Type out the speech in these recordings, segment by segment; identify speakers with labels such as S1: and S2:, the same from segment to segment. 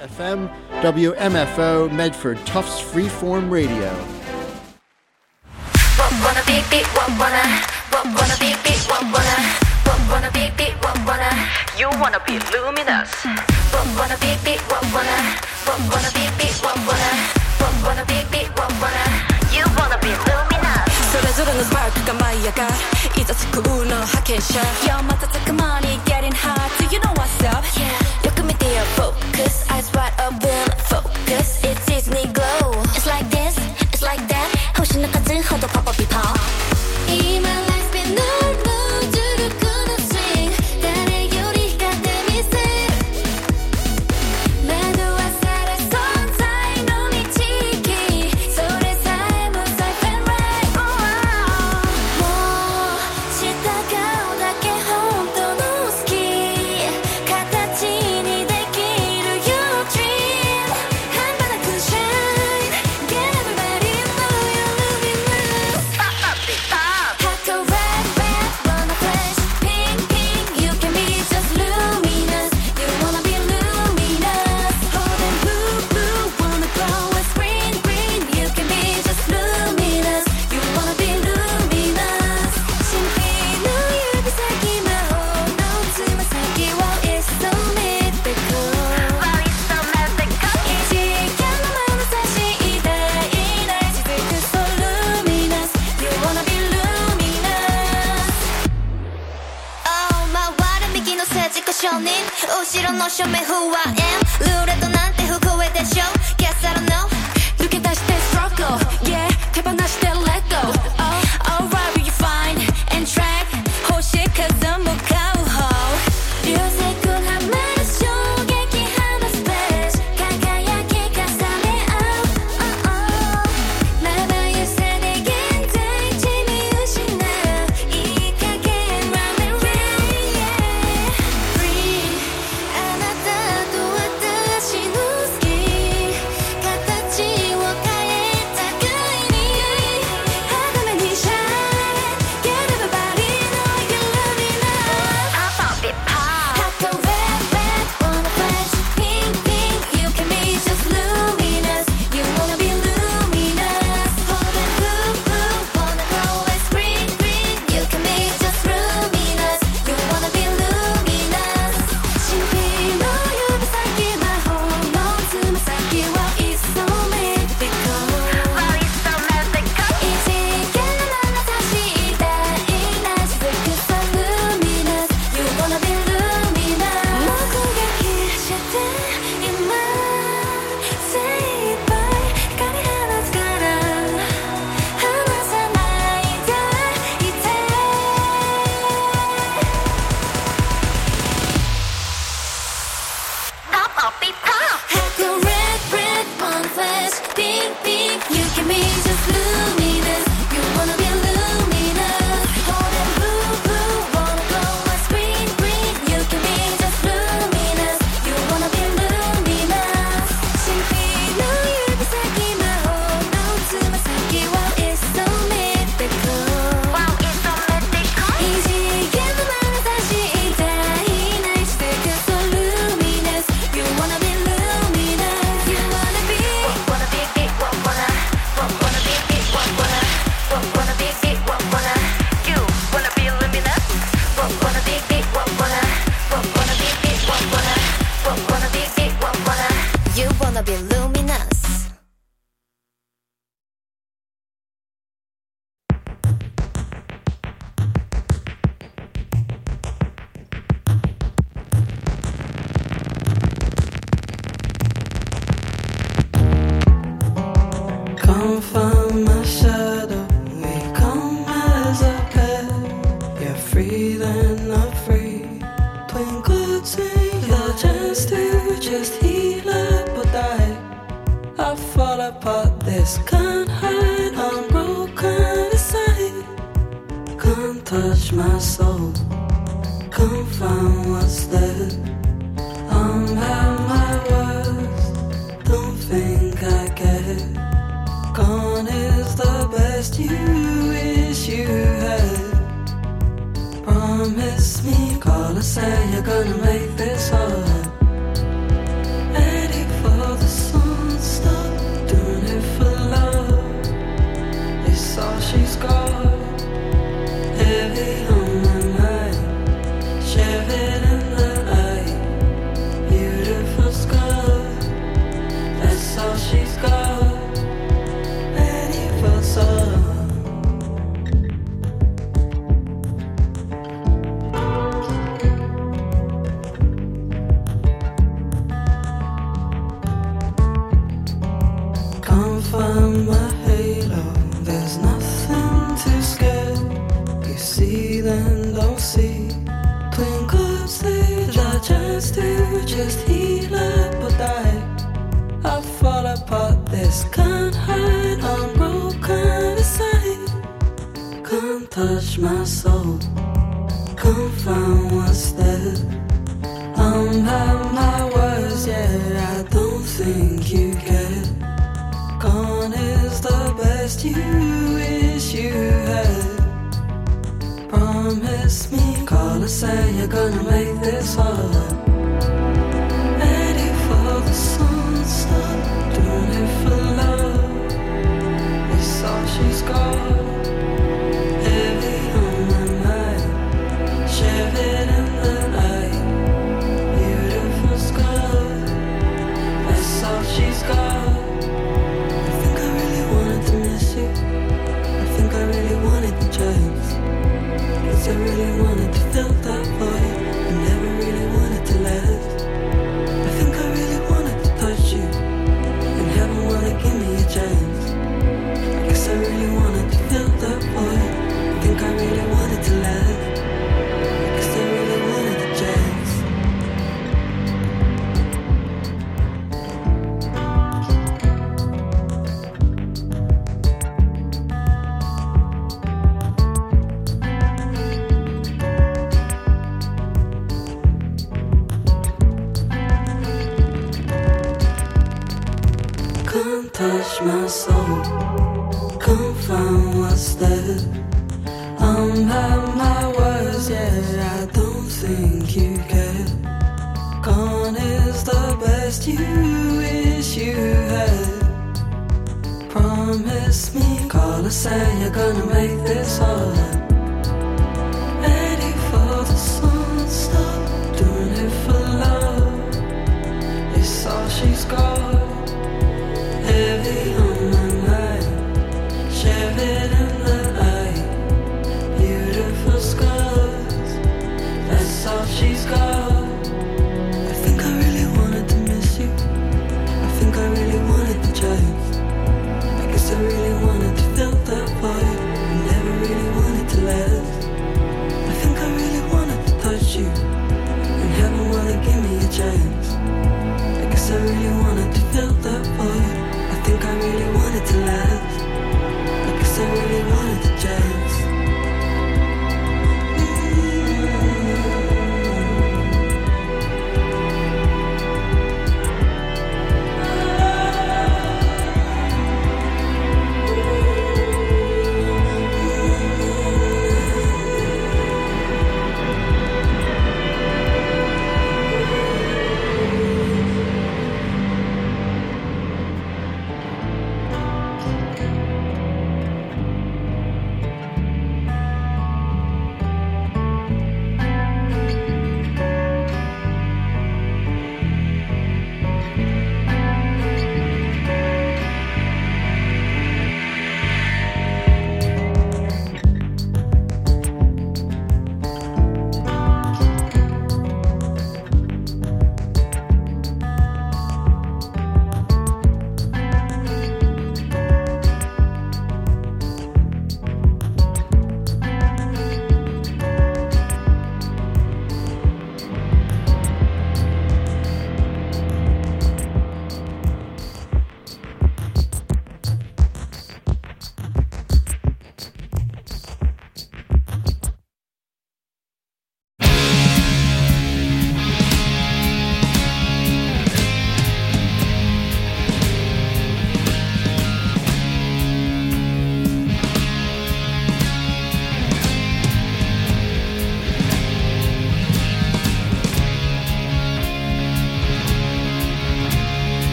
S1: FM, WMFO, Medford, Tufts Freeform Radio.
S2: Wanna be you wanna be luminous. Wanna be you wanna be luminous. それぞれのスパークが舞い上がるいざつくの派遣者 Yo 瞬く間に getting hot Do you know what's up? Yeah よく見てよ Focus Eyes wide open Focus It's easy glow It's like this It's like that 星の数ほどポポピポ今 life's been no後ろの正面不安ルーレットなんて不公平でしょ Guess I don't know 抜け出して struggle Yeah 手放して let go Oh alright will you find and track 星数向かう方流星群はまる衝撃放つページ輝き重ね合うまばゆさで現在地見失ういい加減 Run and rain Touch my soul, come find what's there. I'm at my worst, don't think I care. Gone is the best you wish you had. Promise me, call us and you're gonna make this hard. Let it
S3: my soul. Come find what's there. I'm at my worst, yeah, I don't think you care. Gone is the best you wish you had. Promise me, call us and you're gonna make this hard. Ready for the sunset, doing it for love. It's all she's got. Heavy on my mind, share it in the night. Beautiful sky, that's all she's got. I think I really wanted to miss you. I think I really wanted to change. Guess I really wanted to fill that void. I never really wanted to last. I think I really wanted to touch you, and heaven wanna give me a chance. I guess I really wanted to fill that void. I think I really wanted to last. I guess I really wanted a chance. Come touch my soul. Come find what's there. I'm at my worst, yeah, I don't think you care. Gone is the best you wish you had. Promise me, call us and you're gonna make this hard. Ready for the sunset, doing it for love. It's all she's got. Heavy on my mind, share it in the night. Beautiful scars, that's all she's got. I think I really wanted to miss you. I think I really wanted to change. I guess I really wanted to fill that void. I never really wanted to last. I think I really wanted to touch you, and heaven wanna give me a chance. I guess I really wanted to fill that void. I think I really wanted to last. I guess I really wanted to change.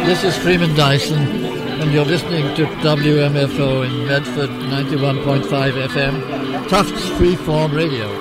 S4: This is Freeman Dyson, and you're listening to WMFO in Medford, 91.5 FM, Tufts Freeform Radio.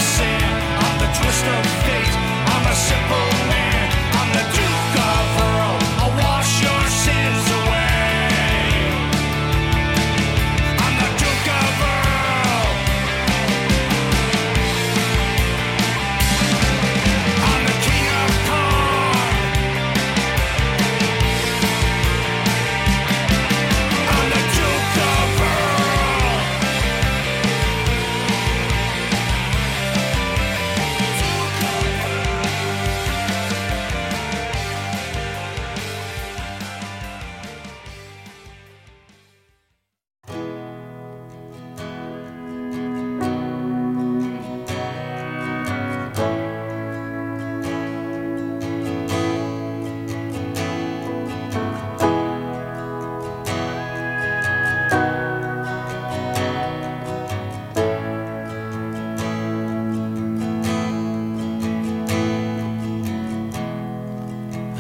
S5: Twist of fate, I'm a simple man, I'm the Duke of Earl.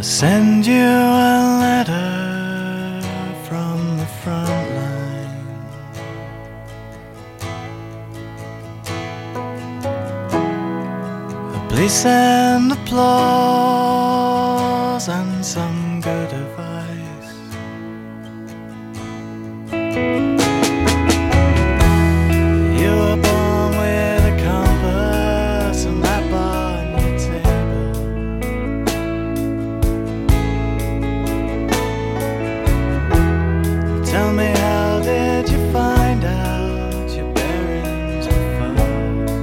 S5: send you a letter from the front line. Please send applause and some good advice. You were born with a compass and that bar on your table. Tell me, how did you find out your bearings were false?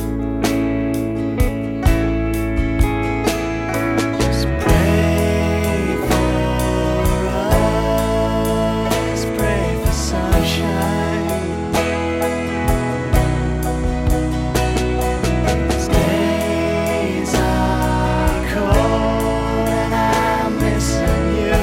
S5: Just pray for us, pray for sunshine. These days are cold and I'm missing you.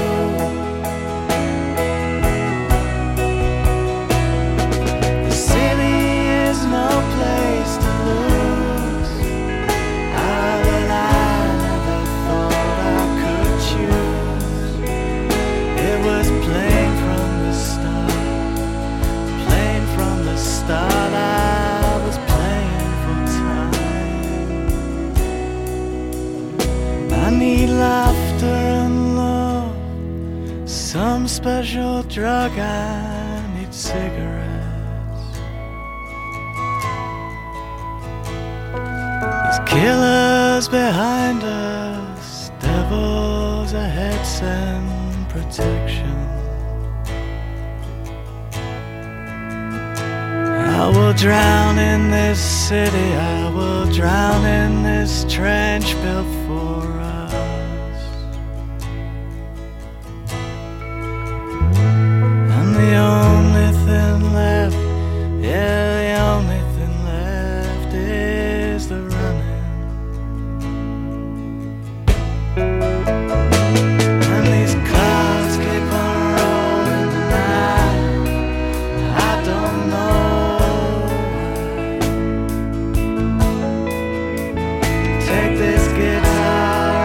S5: The city is no place to lose. That I never thought I could choose. It was plain from the start, plain from the start. I was playing for time. I need laughter and love, some special drug. I need cigarettes. There's killers behind us, devils ahead, send protection. I will drown in this city, I will drown in this trench built for us. And the only thing left, yeah, the only thing left is the running. And these clouds keep on rolling tonight. I don't know why. Take this guitar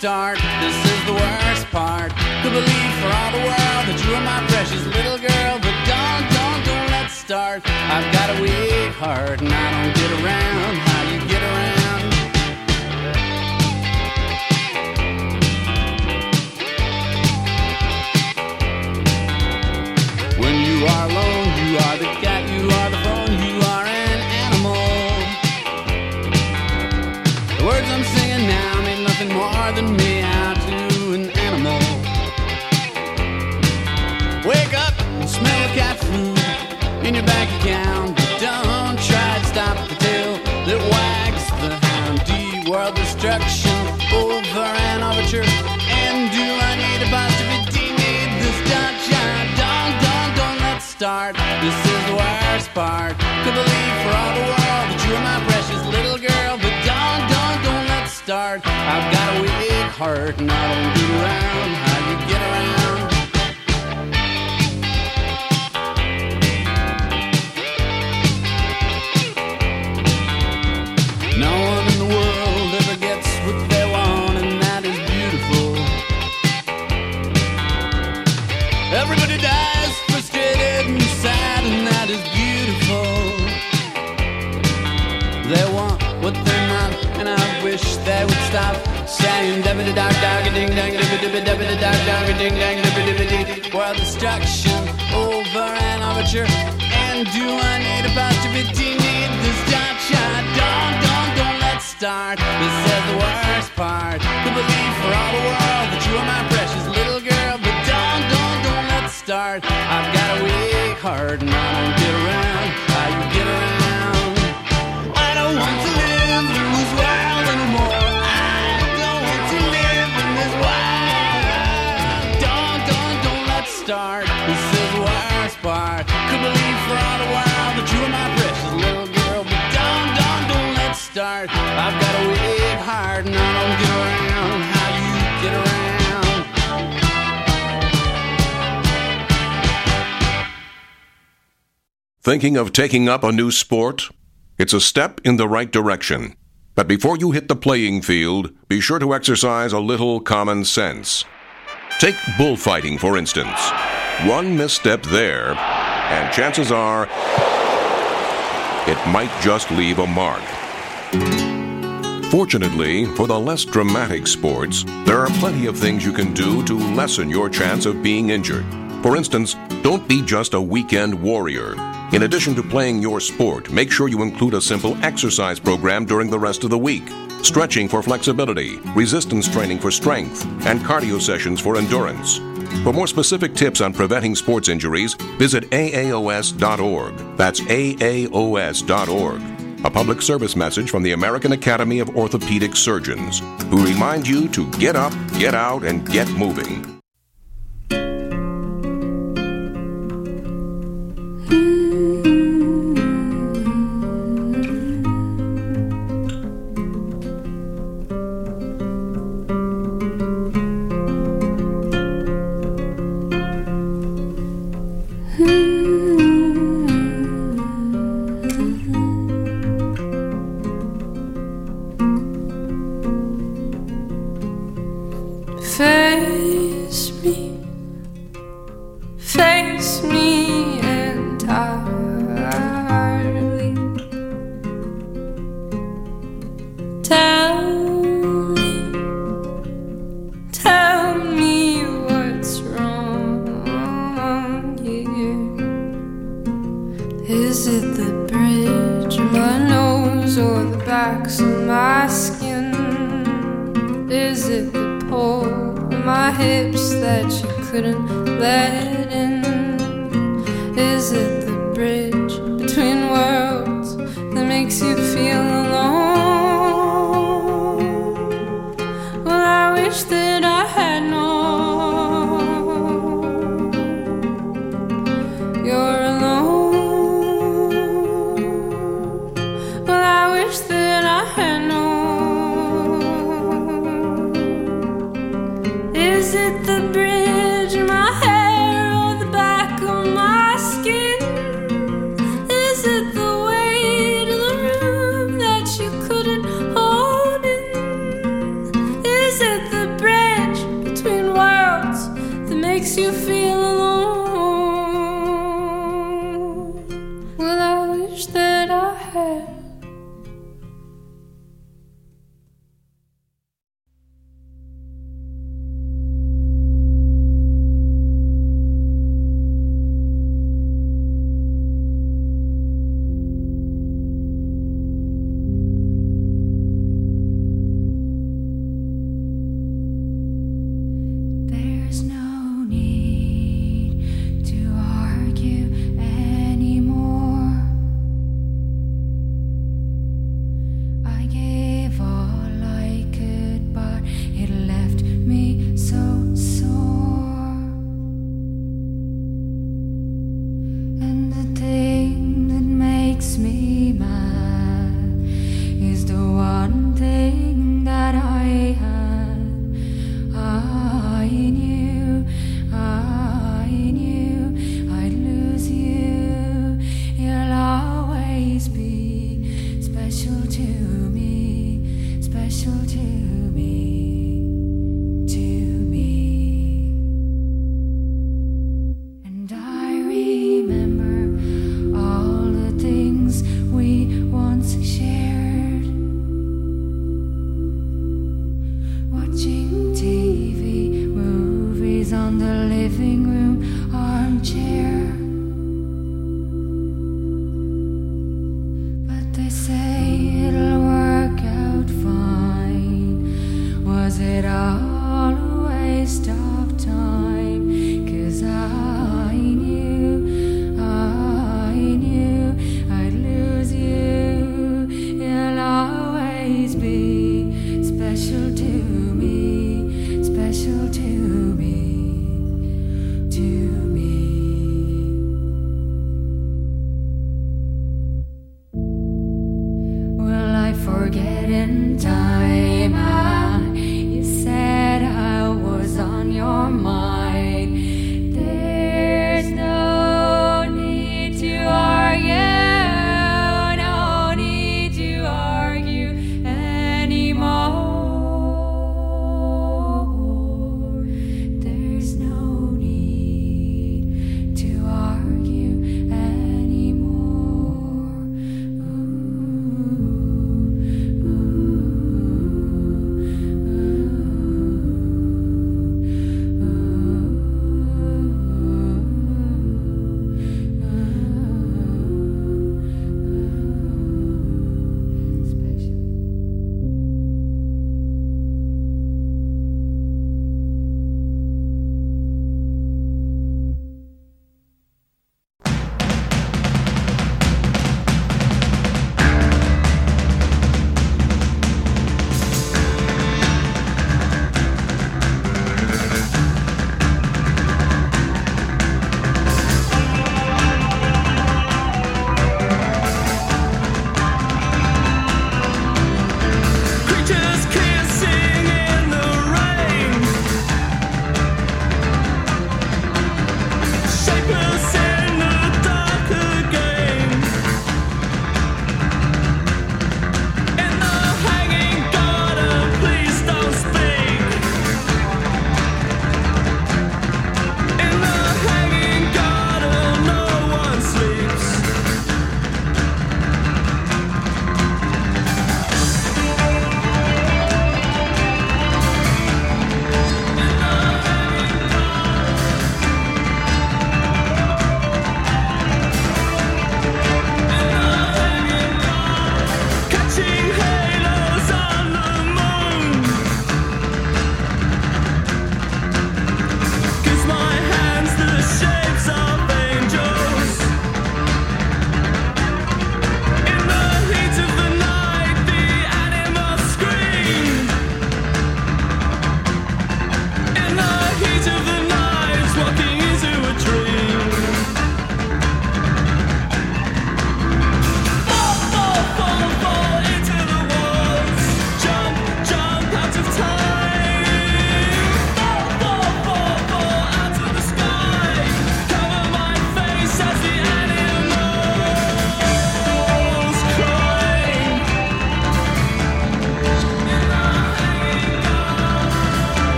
S6: start. This is the worst part. Could believe for all the world that you are my precious little girl, but don't let's start. I've got a weak heart and I don't get around how you get around. When you are alone, you are the cat, you are the phone, you are an animal. The words I'm singing now mean nothing more than me out to an animal. Wake up and smell the cat food in your bank account, but don't try to stop the tail that wags the hound. D-world destruction over an overture. And do I need a positivity? Need this shot? Don't let's start. This is the worst part. Could believe for all the world that you are my precious little girl, but don't let's start. I've got a weak heart and I don't get around how you get around. No one in the world ever gets what they want, and that is beautiful. Everybody dies frustrated and sad, and that is beautiful. They want what they're not, and I wish they would stop saying dabba dog dog ding dang dabba dog dog ding dang dabba. World destruction over an overture. And do I need a positivity? Need this shot? Don't let's start. This is the worst part. Could believe for all the world that you are my precious little girl, but don't let's start. I've got a weak heart and I don't get around how you get around. I don't want to live in this world anymore. I don't want to live in this world. Don't let's start. This is the worst part. Could believe for all the world that you are my precious little girl, but don't let's start. I've got a weak heart and I don't get around how you get around.
S7: Thinking of taking up a new sport? It's a step in the right direction. But before you hit the playing field, be sure to exercise a little common sense. Take bullfighting, for instance. One misstep there, and chances are it might just leave a mark. Fortunately, for the less dramatic sports, there are plenty of things you can do to lessen your chance of being injured. For instance, don't be just a weekend warrior. In addition to playing your sport, make sure you include a simple exercise program during the rest of the week. Stretching for flexibility, resistance training for strength, and cardio sessions for endurance. For more specific tips on preventing sports injuries, visit AAOS.org. That's AAOS.org. A public service message from the American Academy of Orthopedic Surgeons, who remind you to get up, get out, and get moving.
S3: Face me entirely. Tell me what's wrong here. Is it the bridge of my nose or the backs of my skin? Is it the pole of my hips that you couldn't let in? Is it the bridge between worlds that makes you feel alone? Well, I wish that I had known you're alone. Well, I wish that I had known. Is it the bridge in my hair or the back of my skin? Is it the weight of the room that you couldn't hold in? Is it the makes you feel alone. Well, I wish that I had.
S2: There's no need to argue anymore. I gave all I could, but it left me so sore. And the thing that makes me mad is the one thing that I had. I knew I'd lose you. You'll always be special to me, special to me, to me. And I remember all the things we once shared. Watching TV, movies on the living room armchair. But they say it'll work out fine. Was it all a waste of time? 'Cause I knew I'd lose you. You'll always be special to me, special to me, to me. Will I forget in time? You said I was on your mind. There's no need to argue, no need to argue anymore.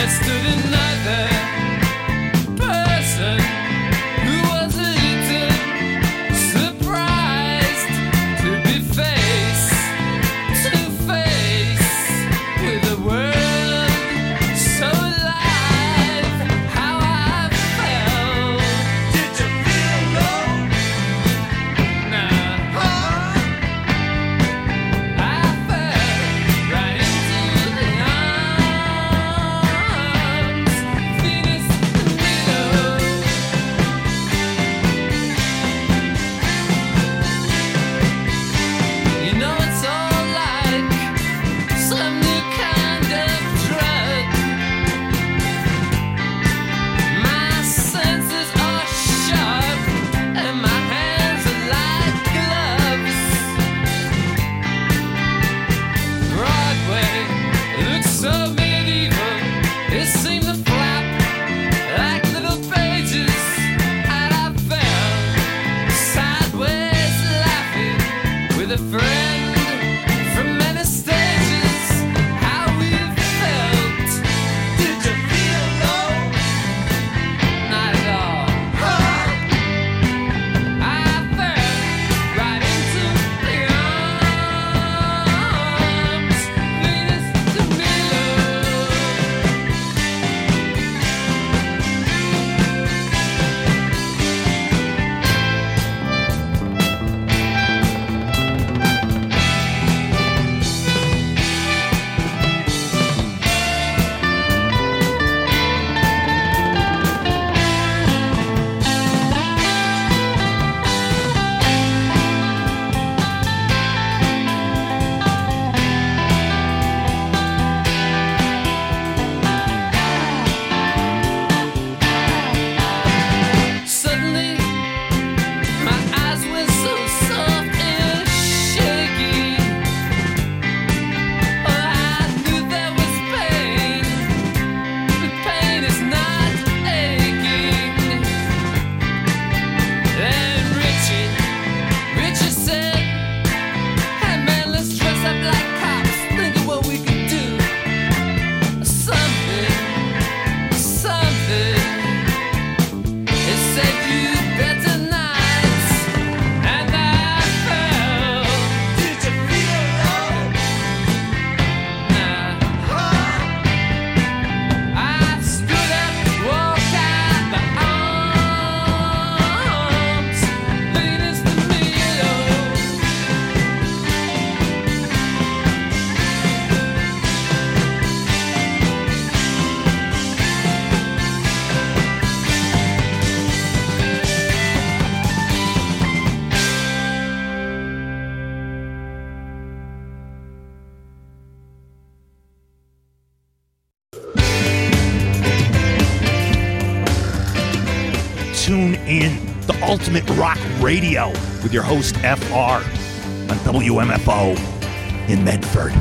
S8: Tune in the Ultimate Rock Radio with your host FR on WMFO in Medford.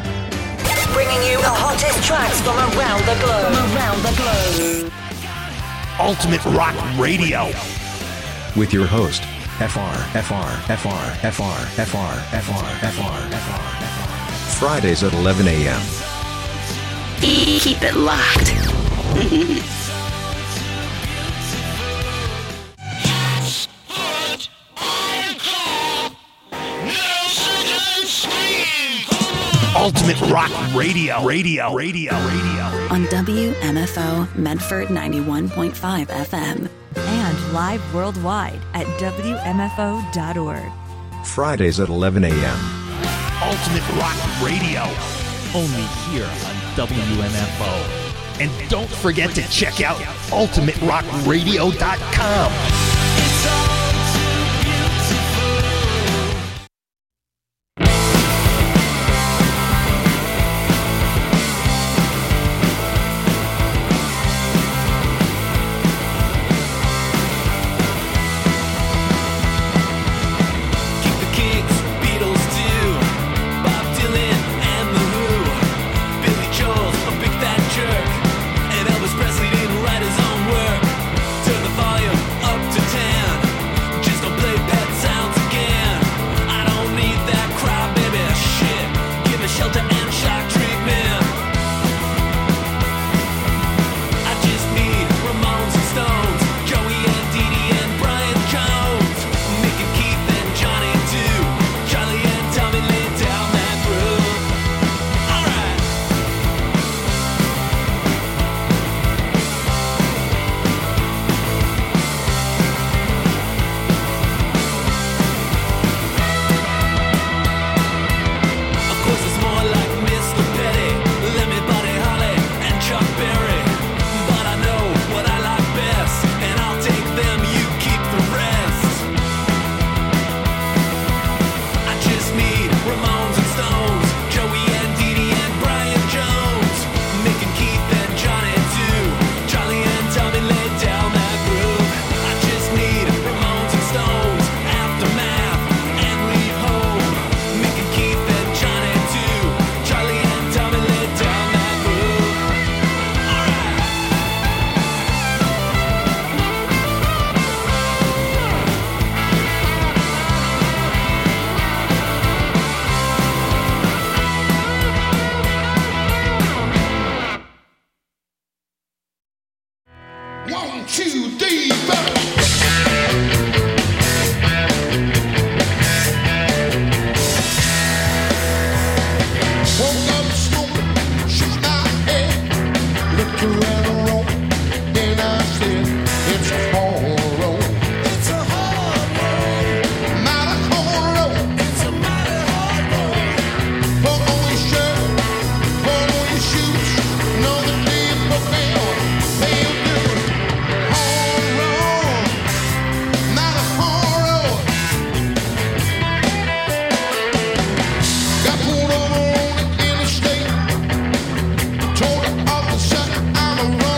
S9: Bringing you the hottest tracks from around the globe.
S8: Ultimate Rock Radio
S10: with your host FR. Fridays at 11 a.m.
S9: Keep it locked.
S8: Ultimate Rock Radio.
S11: On WMFO Medford 91.5 FM.
S12: And live worldwide at WMFO.org.
S10: Fridays at 11 a.m.
S8: Ultimate Rock Radio. Only here on WMFO. And don't forget to check out UltimateRockRadio.com.
S3: Up to
S13: Told the officer I'm a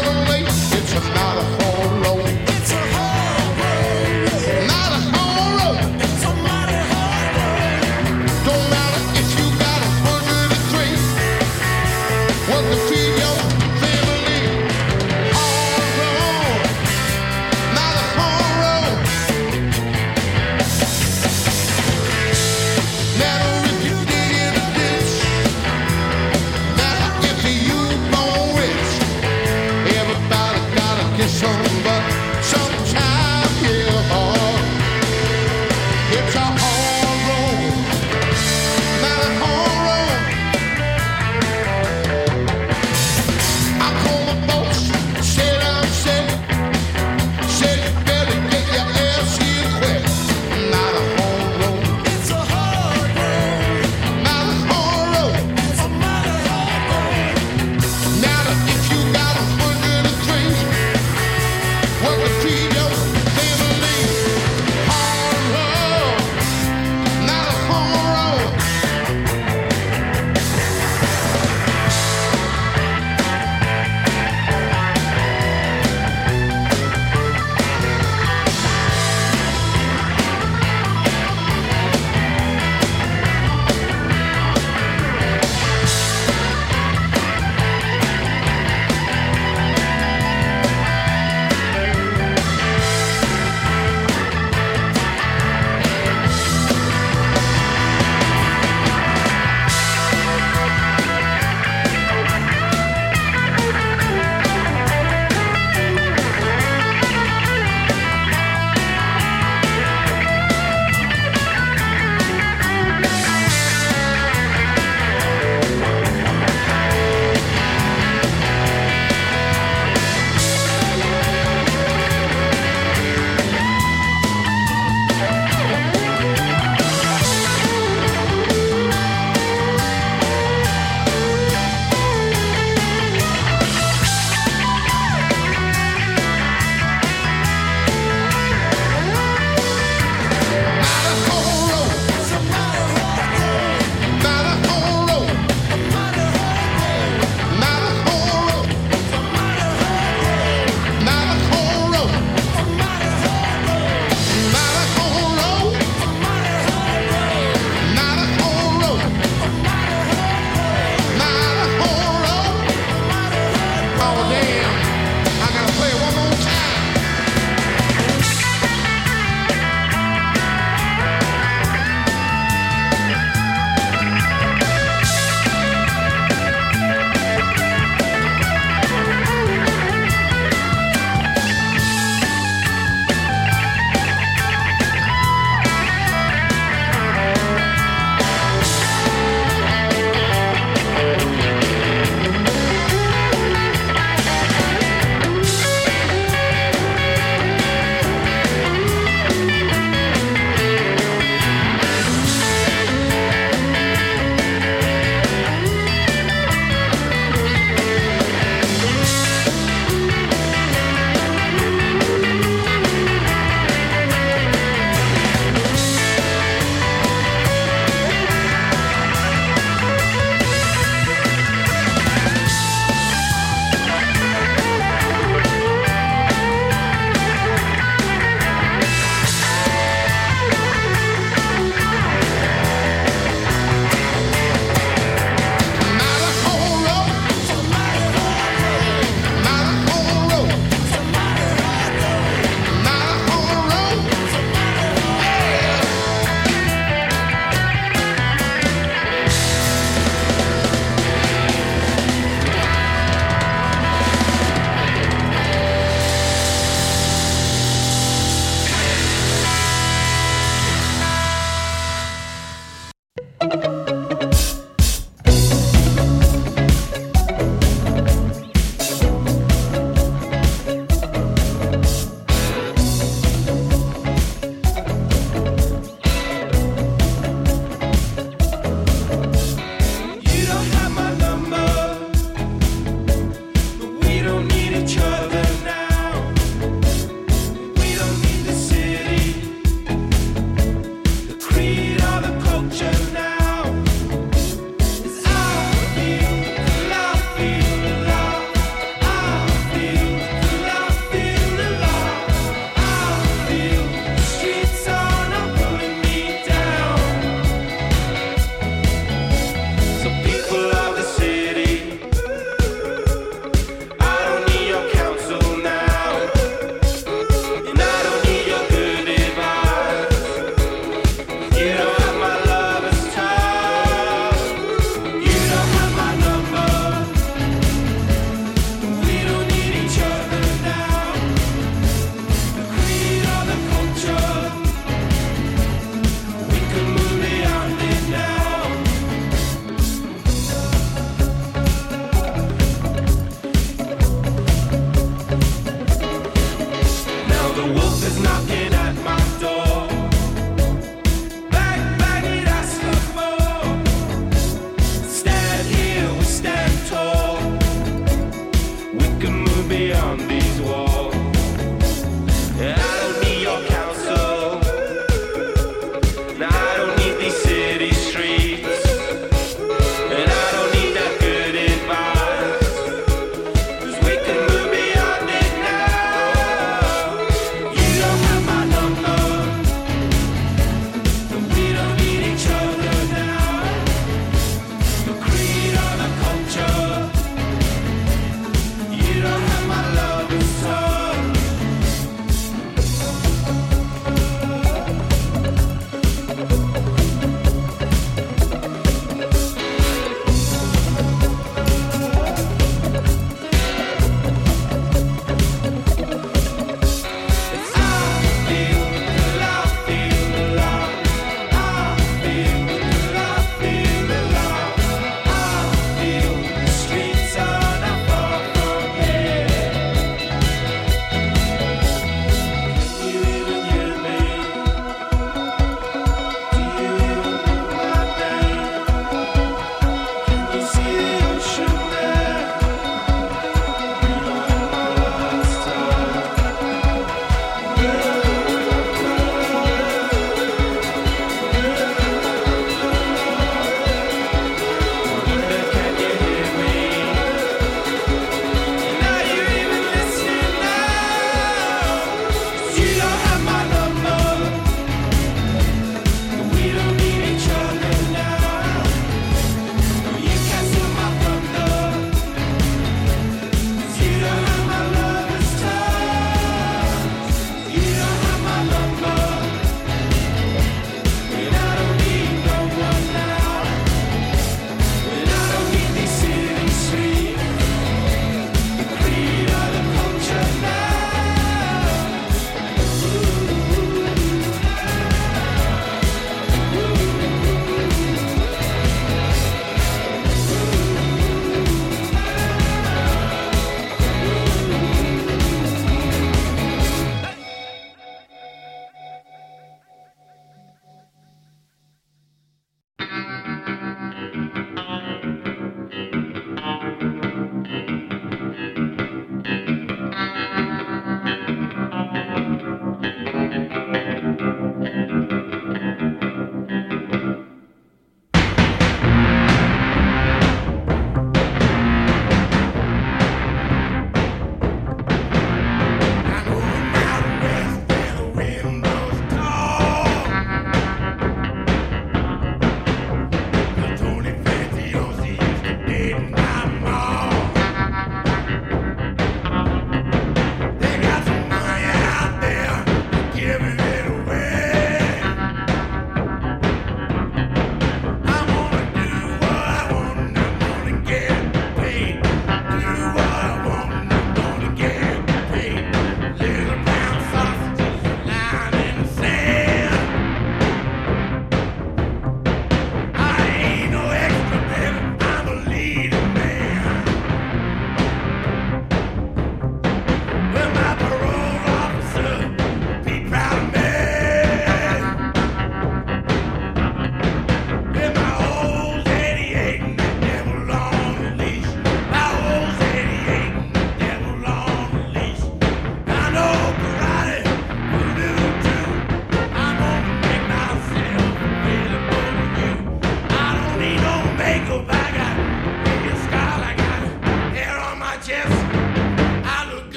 S13: beyond the